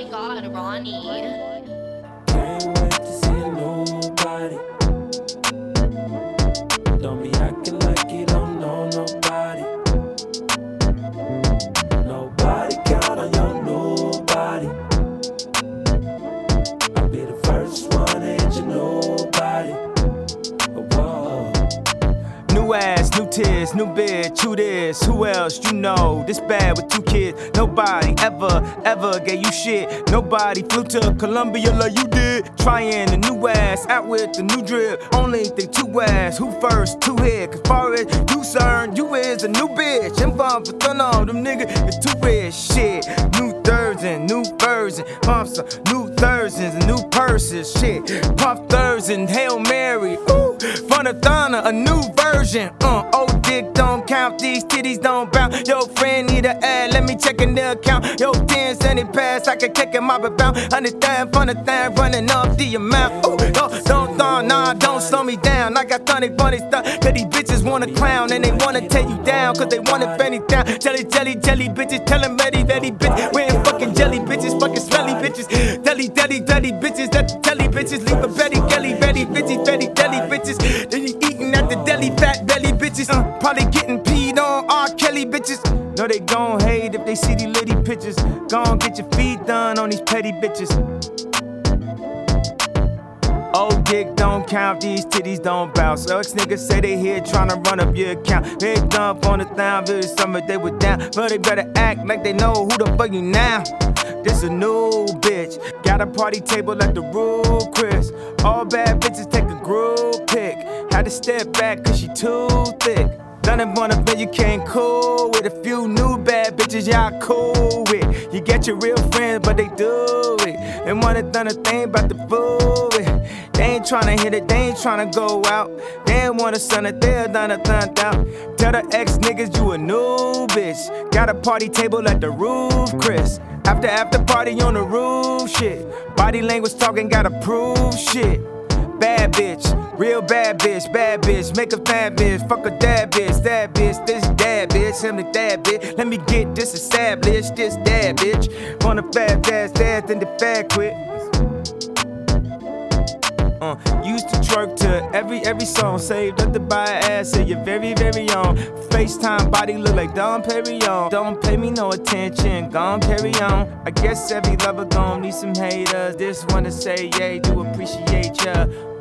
God, Ronnie. Can't wait to see a new body. Don't be acting like you don't know nobody. Nobody count on your new body. I'll be the first one to hit your new body. Whoa. New ass, new tears, new bitch, who this? Who else you know? This bad with 2 kids. Nobody ever gave you shit. Nobody flew to Colombia like you did. Trying the new ass, out with the new drip. Only think 2 ass, who first, 2 hit. Cause far as you concerned, you is a new bitch. And bump for on them niggas is too rich. Shit, new thirds and new version. Pumps, new thousands and new purses. Shit, pump thirds and Hail Mary. Ooh, Funnathana, a new version. Old dick don't count, these titties don't bounce. Yo, friend need a ad, let me check in the account. Yo, 10 cent it pass, I can kick him up about. Understand, Funnathana, running off the amount. Ooh, don't slow me down. I got funny stuff, cause these bitches wanna clown. And they wanna tear you down, cause they wanna fanny down. Jelly bitches, tell them ready, bitch. Wearing fucking jelly bitches, fucking smelly bitches. Deli bitches, that's the telly bitches. Leave a Betty Kelly, ready bitches, deli bitches. Then you eating at the deli, fat belly bitches. Probably getting peed on, R. Kelly bitches. No, they gon' hate if they see these litty pictures. Gon' get your feet done on these petty bitches. Old dick don't count, these titties don't bounce. So ex-niggas say they here tryna run up your account. They dump on the town, really summer they were down. But they better act like they know who the fuck you now. This a new bitch, got a party table at the Rue Chris. All bad bitches take a group pic. Had to step back cause she too thick. Done it on a bed you can't cool with. A few new bad bitches y'all cool with. You get your real friends but they do it. They wanna done a thing about the fool with. They ain't tryna hit it, they ain't tryna go out. They ain't wanna son it, they done a thumped out. Tell the ex niggas you a new bitch. Got a party table at the roof, Chris. After party on the roof, shit. Body language talking, gotta prove shit. Bad bitch, real bad bitch, make a bad bitch, fuck a dad bitch, this dad bitch, him the dad bitch. Let me get this established, this dad bitch. Want a fat ass dad, then the fat quit. Used to twerk to every song, saved up to buy an ass of your very own. FaceTime body look like Dom Perignon. Don't pay me no attention, gon' carry on. I guess every lover gon' need some haters. This one to say, yeah, do appreciate ya.